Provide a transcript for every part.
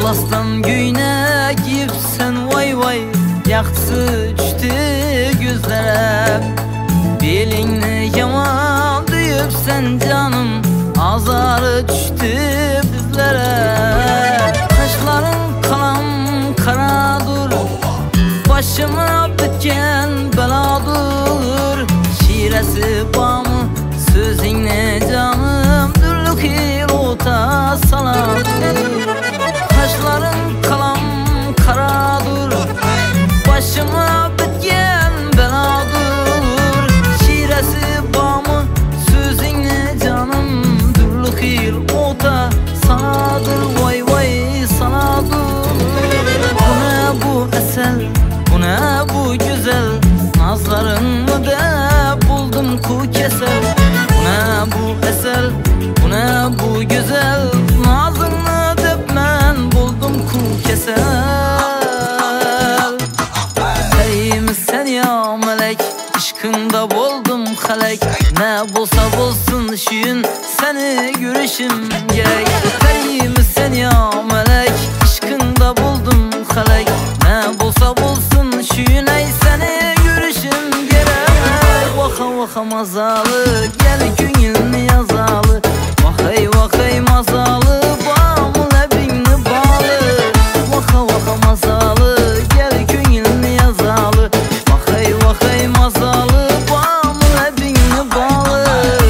Atlasdan güyne giyipsen vay vay, yaktısı düştü gözlere. Belini yaman düyüpsen canım, azarı düştü bizlere. Kaşların kalam karadır, başıma bitken beladır. Şiresi bağımı sözünle canım, dürlük ilota saladır. Kaşların kalam karadır, başıma bitken beladır. Şiresi bağımı sözünle canım, dürlük ilota sanadır. Vay vay sanadır. Bu ne bu eser, bu ne bu güzel, nazlarını da buldum ku keser. Bu ne bu eser, bu ne bu güzel, nazını dep men buldum ku keser. Eymi sen ya melek, aşkında buldum halek. Ne bulsa bulsun şuyun, seni görüşüm gerek. Eymi sen ya melek, aşkında buldum halek. Ne bulsa bulsun şuyun, ey seni görüşüm gerek. Vaka vaka mazalı, gel günülünü yazalı. Vakay vakay mazalı, bağımı lebinli bağlı. Vaka vaka mazalı, gel günülünü yazalı. Vakay vakay mazalı, bağımı lebinli bağlı.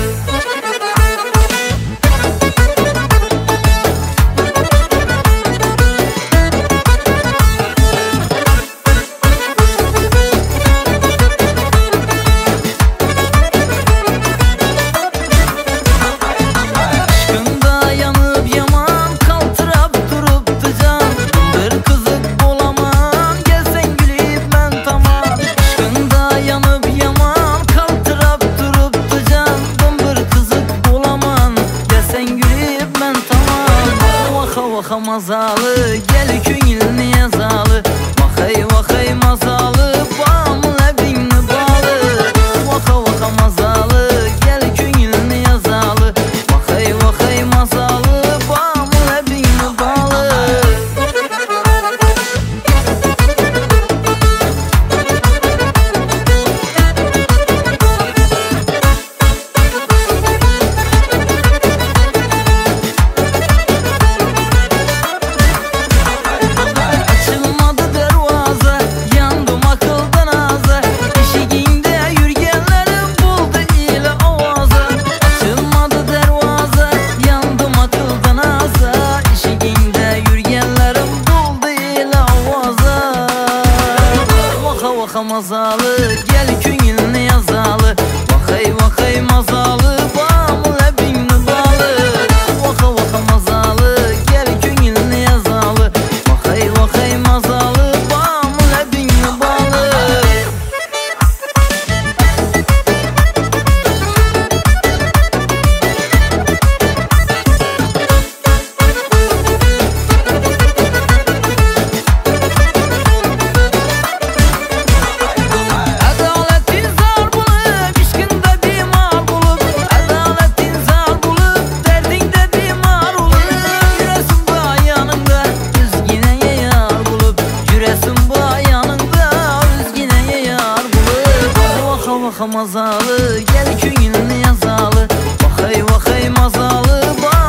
Vaka mazalı, gel künülünü yazalı. Vakay vakay mazalı, bağımı lebinli bağlı. Vaka vaka mazalı, gel künülünü yazalı. Vakay vakay mazalı, bağımı lebinli bağlı. Vaka mazalı, gel künülünü yazalı. Vakay vakay mazalı, bağımı lebinli bağlı. Vaka vaka mazalı, gel künülünü yazalı. Vakay vakay mazalı, bağımı lebinli bağlı. Vaka mazalı, gel künülünü yazalı. Vakay vakay mazalı,